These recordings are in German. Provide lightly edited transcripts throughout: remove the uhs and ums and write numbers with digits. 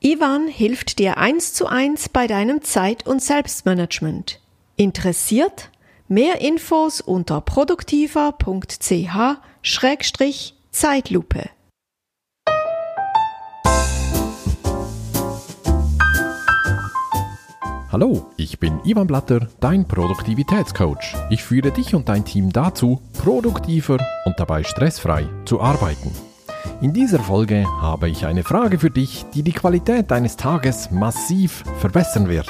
Ivan hilft dir 1:1 bei deinem Zeit- und Selbstmanagement. Interessiert? Mehr Infos unter produktiver.ch/Zeitlupe. Hallo, ich bin Ivan Blatter, dein Produktivitätscoach. Ich führe dich und dein Team dazu, produktiver und dabei stressfrei zu arbeiten. In dieser Folge habe ich eine Frage für dich, die die Qualität deines Tages massiv verbessern wird.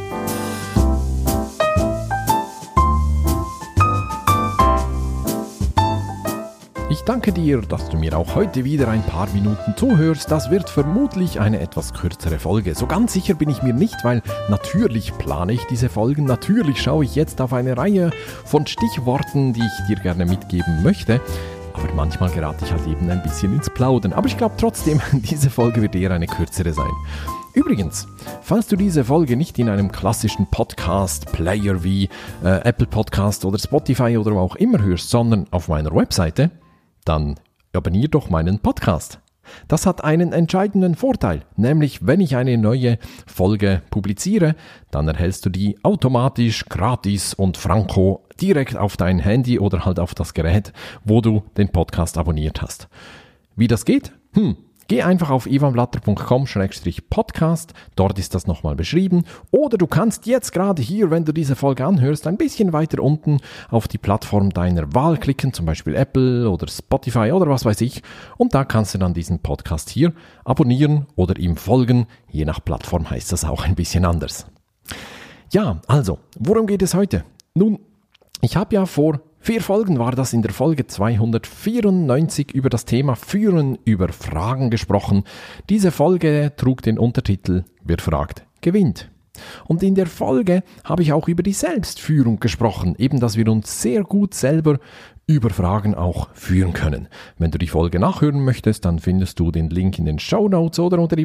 Ich danke dir, dass du mir auch heute wieder ein paar Minuten zuhörst. Das wird vermutlich eine etwas kürzere Folge. So ganz sicher bin ich mir nicht, weil natürlich plane ich diese Folgen. Natürlich schaue ich jetzt auf eine Reihe von Stichworten, die ich dir gerne mitgeben möchte. Aber manchmal gerate ich halt eben ein bisschen ins Plaudern. Aber ich glaube trotzdem, diese Folge wird eher eine kürzere sein. Übrigens, falls du diese Folge nicht in einem klassischen Podcast-Player wie Apple Podcast oder Spotify oder wo auch immer hörst, sondern auf meiner Webseite, dann abonnier doch meinen Podcast. Das hat einen entscheidenden Vorteil, nämlich wenn ich eine neue Folge publiziere, dann erhältst du die automatisch, gratis und franko direkt auf dein Handy oder halt auf das Gerät, wo du den Podcast abonniert hast. Wie das geht? Geh einfach auf ivanblatter.com/podcast, dort ist das nochmal beschrieben. Oder du kannst jetzt gerade hier, wenn du diese Folge anhörst, ein bisschen weiter unten auf die Plattform deiner Wahl klicken, zum Beispiel Apple oder Spotify oder was weiß ich. Und da kannst du dann diesen Podcast hier abonnieren oder ihm folgen. Je nach Plattform heißt das auch ein bisschen anders. Ja, also, worum geht es heute? Nun, ich habe ja vor 4 Folgen war das in der Folge 294 über das Thema Führen über Fragen gesprochen. Diese Folge trug den Untertitel Wer fragt, gewinnt. Und in der Folge habe ich auch über die Selbstführung gesprochen, eben dass wir uns sehr gut selber über Fragen auch führen können. Wenn du die Folge nachhören möchtest, dann findest du den Link in den Shownotes oder unter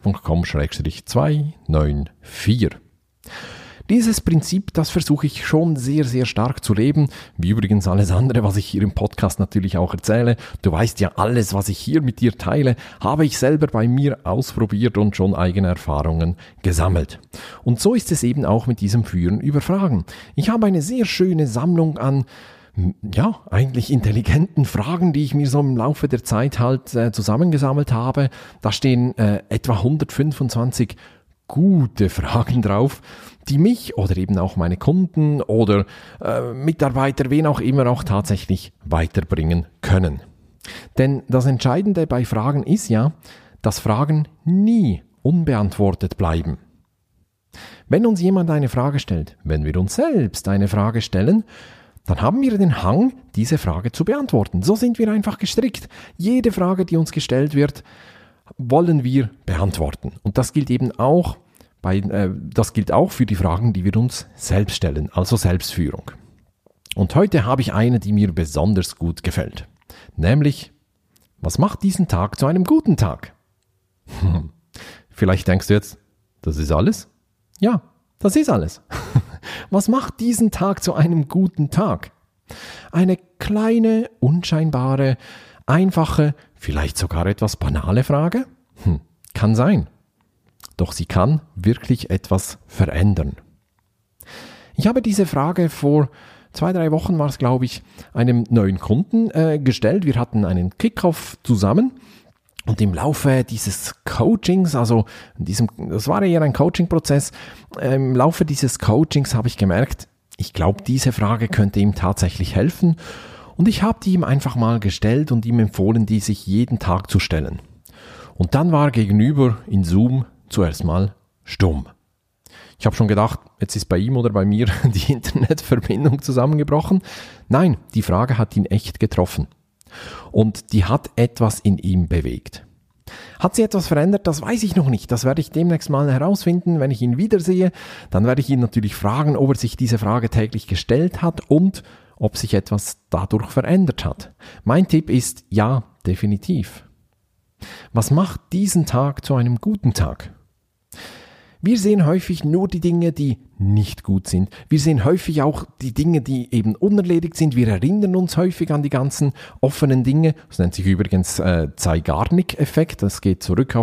ivanblatter.com/294. Dieses Prinzip, das versuche ich schon sehr, sehr stark zu leben, wie übrigens alles andere, was ich hier im Podcast natürlich auch erzähle. Du weißt ja, alles, was ich hier mit dir teile, habe ich selber bei mir ausprobiert und schon eigene Erfahrungen gesammelt. Und so ist es eben auch mit diesem Führen über Fragen. Ich habe eine sehr schöne Sammlung an eigentlich intelligenten Fragen, die ich mir so im Laufe der Zeit halt zusammengesammelt habe. Da stehen etwa 125 gute Fragen drauf, die mich oder eben auch meine Kunden oder Mitarbeiter, wen auch immer, auch tatsächlich weiterbringen können. Denn das Entscheidende bei Fragen ist ja, dass Fragen nie unbeantwortet bleiben. Wenn uns jemand eine Frage stellt, wenn wir uns selbst eine Frage stellen, dann haben wir den Hang, diese Frage zu beantworten. So sind wir einfach gestrickt. Jede Frage, die uns gestellt wird, wollen wir beantworten. Und das gilt eben auch für die Fragen, die wir uns selbst stellen, also Selbstführung. Und heute habe ich eine, die mir besonders gut gefällt. Nämlich, was macht diesen Tag zu einem guten Tag? Vielleicht denkst du jetzt, das ist alles? Ja, das ist alles. Was macht diesen Tag zu einem guten Tag? Eine kleine, unscheinbare, einfache, vielleicht sogar etwas banale Frage? Kann sein. Doch sie kann wirklich etwas verändern. Ich habe diese Frage vor 2-3 Wochen, war es glaube ich, einem neuen Kunden gestellt. Wir hatten einen Kickoff zusammen und im Laufe dieses Coachings, das war eher ein Coaching-Prozess, im Laufe dieses Coachings habe ich gemerkt, ich glaube, diese Frage könnte ihm tatsächlich helfen. Und ich habe die ihm einfach mal gestellt und ihm empfohlen, die sich jeden Tag zu stellen. Und dann war gegenüber in Zoom zuerst mal stumm. Ich habe schon gedacht, jetzt ist bei ihm oder bei mir die Internetverbindung zusammengebrochen. Nein, die Frage hat ihn echt getroffen. Und die hat etwas in ihm bewegt. Hat sie etwas verändert? Das weiß ich noch nicht. Das werde ich demnächst mal herausfinden, wenn ich ihn wiedersehe. Dann werde ich ihn natürlich fragen, ob er sich diese Frage täglich gestellt hat und ob sich etwas dadurch verändert hat. Mein Tipp ist, ja, definitiv. Was macht diesen Tag zu einem guten Tag? Wir sehen häufig nur die Dinge, die nicht gut sind. Wir sehen häufig auch die Dinge, die eben unerledigt sind. Wir erinnern uns häufig an die ganzen offenen Dinge. Das nennt sich übrigens Zeigarnik-Effekt. Das geht zurück auf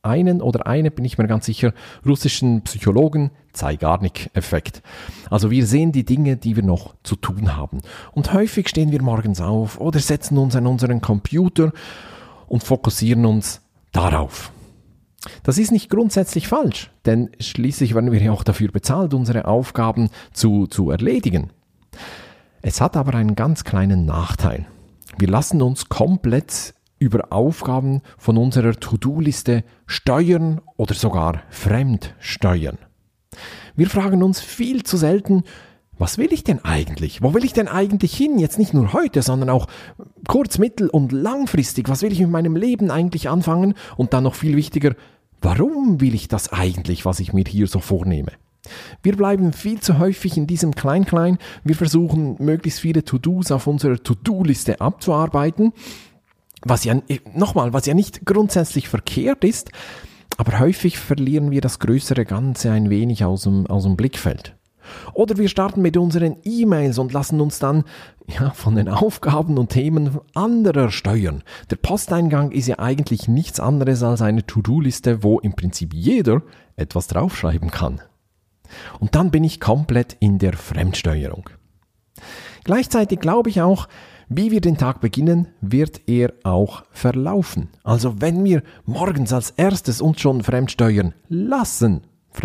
einen oder eine, bin ich mir ganz sicher, russischen Psychologen, Zeigarnik-Effekt. Also wir sehen die Dinge, die wir noch zu tun haben. Und häufig stehen wir morgens auf oder setzen uns an unseren Computer und fokussieren uns darauf. Das ist nicht grundsätzlich falsch, denn schließlich werden wir ja auch dafür bezahlt, unsere Aufgaben zu erledigen. Es hat aber einen ganz kleinen Nachteil. Wir lassen uns komplett über Aufgaben von unserer To-Do-Liste steuern oder sogar fremdsteuern. Wir fragen uns viel zu selten, was will ich denn eigentlich? Wo will ich denn eigentlich hin? Jetzt nicht nur heute, sondern auch kurz-, mittel- und langfristig. Was will ich mit meinem Leben eigentlich anfangen? Und dann noch viel wichtiger, warum will ich das eigentlich, was ich mir hier so vornehme? Wir bleiben viel zu häufig in diesem Klein-Klein. Wir versuchen, möglichst viele To-Dos auf unserer To-Do-Liste abzuarbeiten. Was ja nicht grundsätzlich verkehrt ist, aber häufig verlieren wir das größere Ganze ein wenig aus dem Blickfeld. Oder wir starten mit unseren E-Mails und lassen uns dann von den Aufgaben und Themen anderer steuern. Der Posteingang ist ja eigentlich nichts anderes als eine To-Do-Liste, wo im Prinzip jeder etwas draufschreiben kann. Und dann bin ich komplett in der Fremdsteuerung. Gleichzeitig glaube ich auch, wie wir den Tag beginnen, wird er auch verlaufen. Also wenn wir morgens als erstes uns schon fremdsteuern lassen,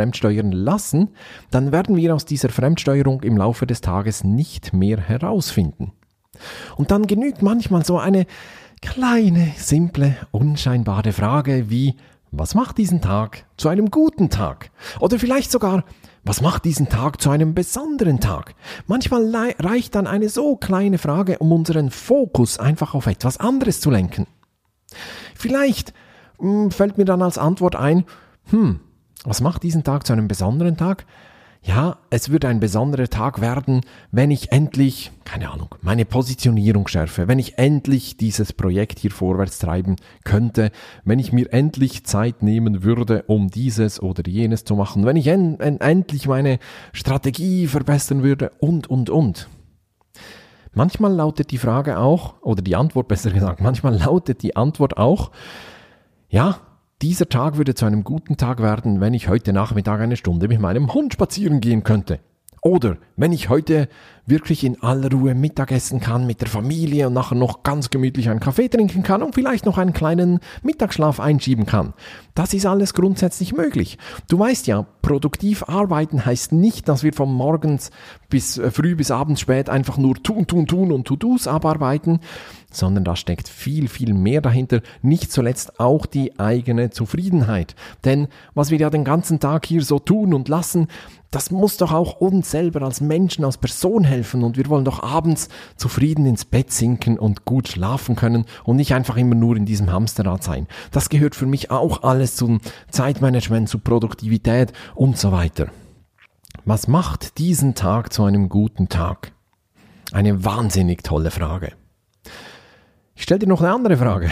dann werden wir aus dieser Fremdsteuerung im Laufe des Tages nicht mehr herausfinden. Und dann genügt manchmal so eine kleine, simple, unscheinbare Frage wie, was macht diesen Tag zu einem guten Tag? Oder vielleicht sogar, was macht diesen Tag zu einem besonderen Tag? Manchmal reicht dann eine so kleine Frage, um unseren Fokus einfach auf etwas anderes zu lenken. Vielleicht fällt mir dann als Antwort ein, was macht diesen Tag zu einem besonderen Tag? Ja, es würde ein besonderer Tag werden, wenn ich endlich, meine Positionierung schärfe, wenn ich endlich dieses Projekt hier vorwärts treiben könnte, wenn ich mir endlich Zeit nehmen würde, um dieses oder jenes zu machen, wenn ich endlich meine Strategie verbessern würde und. Manchmal lautet die Frage auch, oder die Antwort besser gesagt, manchmal lautet die Antwort auch, ja, dieser Tag würde zu einem guten Tag werden, wenn ich heute Nachmittag eine Stunde mit meinem Hund spazieren gehen könnte. Oder wenn ich heute wirklich in aller Ruhe Mittag essen kann mit der Familie und nachher noch ganz gemütlich einen Kaffee trinken kann und vielleicht noch einen kleinen Mittagsschlaf einschieben kann. Das ist alles grundsätzlich möglich. Du weißt ja, produktiv arbeiten heißt nicht, dass wir von morgens bis früh bis abends spät einfach nur tun und To-Dos abarbeiten, sondern da steckt viel, viel mehr dahinter, nicht zuletzt auch die eigene Zufriedenheit. Denn was wir ja den ganzen Tag hier so tun und lassen, das muss doch auch uns selber als Menschen, als Person helfen und wir wollen doch abends zufrieden ins Bett sinken und gut schlafen können und nicht einfach immer nur in diesem Hamsterrad sein. Das gehört für mich auch alles zum Zeitmanagement, zu Produktivität und so weiter. Was macht diesen Tag zu einem guten Tag? Eine wahnsinnig tolle Frage. Ich stelle dir noch eine andere Frage.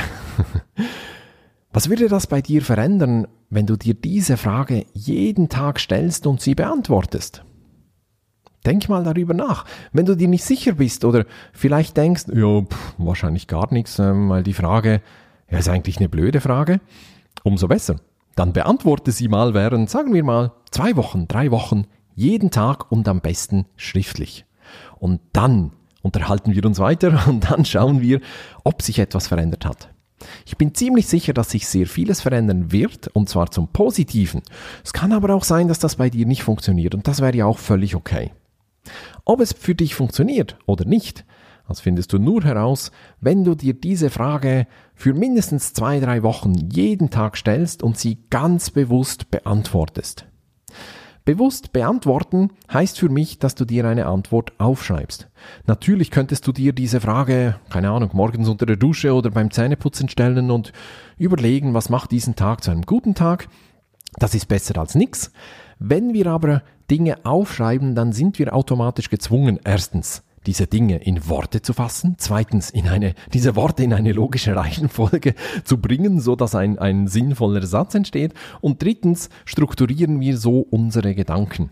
Was würde das bei dir verändern, wenn du dir diese Frage jeden Tag stellst und sie beantwortest? Denk mal darüber nach. Wenn du dir nicht sicher bist oder vielleicht denkst, wahrscheinlich gar nichts, weil die Frage ist eigentlich eine blöde Frage, umso besser. Dann beantworte sie mal während, sagen wir mal, 2 Wochen, 3 Wochen, jeden Tag und am besten schriftlich. Und dann unterhalten wir uns weiter und dann schauen wir, ob sich etwas verändert hat. Ich bin ziemlich sicher, dass sich sehr vieles verändern wird, und zwar zum Positiven. Es kann aber auch sein, dass das bei dir nicht funktioniert und das wäre ja auch völlig okay. Ob es für dich funktioniert oder nicht, das findest du nur heraus, wenn du dir diese Frage für mindestens 2-3 Wochen jeden Tag stellst und sie ganz bewusst beantwortest. Bewusst beantworten heißt für mich, dass du dir eine Antwort aufschreibst. Natürlich könntest du dir diese Frage, morgens unter der Dusche oder beim Zähneputzen stellen und überlegen, was macht diesen Tag zu einem guten Tag. Das ist besser als nichts. Wenn wir aber Dinge aufschreiben, dann sind wir automatisch gezwungen, erstens, diese Dinge in Worte zu fassen, zweitens diese Worte in eine logische Reihenfolge zu bringen, so dass ein sinnvoller Satz entsteht und drittens strukturieren wir so unsere Gedanken.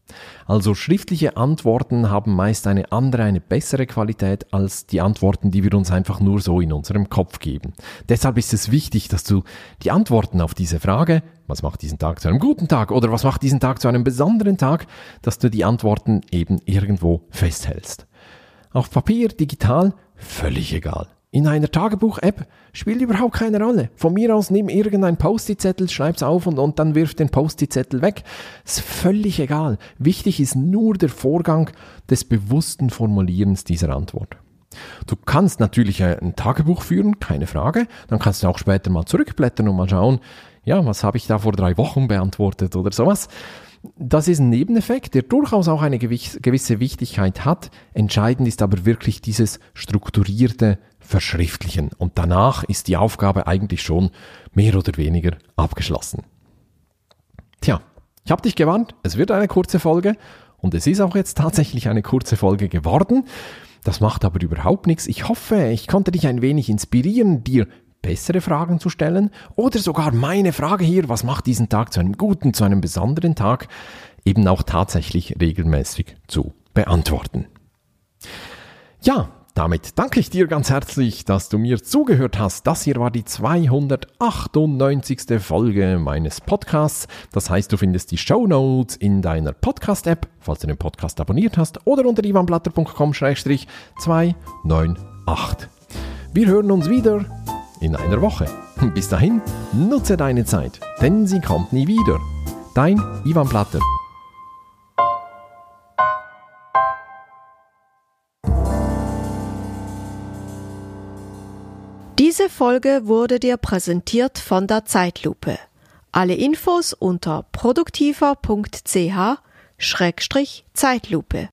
Also schriftliche Antworten haben meist eine bessere Qualität als die Antworten, die wir uns einfach nur so in unserem Kopf geben. Deshalb ist es wichtig, dass du die Antworten auf diese Frage, was macht diesen Tag zu einem guten Tag oder was macht diesen Tag zu einem besonderen Tag, dass du die Antworten eben irgendwo festhältst. Auf Papier, digital, völlig egal. In einer Tagebuch-App spielt überhaupt keine Rolle. Von mir aus nimm irgendein Post-it-Zettel, schreib's auf und dann wirf den Post-it-Zettel weg. Ist völlig egal. Wichtig ist nur der Vorgang des bewussten Formulierens dieser Antwort. Du kannst natürlich ein Tagebuch führen, keine Frage. Dann kannst du auch später mal zurückblättern und mal schauen, ja, was habe ich da vor 3 Wochen beantwortet oder sowas. Das ist ein Nebeneffekt, der durchaus auch eine gewisse Wichtigkeit hat. Entscheidend ist aber wirklich dieses strukturierte Verschriftlichen. Und danach ist die Aufgabe eigentlich schon mehr oder weniger abgeschlossen. Tja, ich habe dich gewarnt, es wird eine kurze Folge und es ist auch jetzt tatsächlich eine kurze Folge geworden. Das macht aber überhaupt nichts. Ich hoffe, ich konnte dich ein wenig inspirieren, dir bessere Fragen zu stellen oder sogar meine Frage hier, was macht diesen Tag zu einem guten, zu einem besonderen Tag, eben auch tatsächlich regelmäßig zu beantworten. Ja, damit danke ich dir ganz herzlich, dass du mir zugehört hast. Das hier war die 298. Folge meines Podcasts. Das heißt, du findest die Shownotes in deiner Podcast-App, falls du den Podcast abonniert hast, oder unter ivanblatter.com/298. Wir hören uns wieder in einer Woche. Bis dahin, nutze deine Zeit, denn sie kommt nie wieder. Dein Ivan Blatter. Diese Folge wurde dir präsentiert von der Zeitlupe. Alle Infos unter produktiver.ch/Zeitlupe.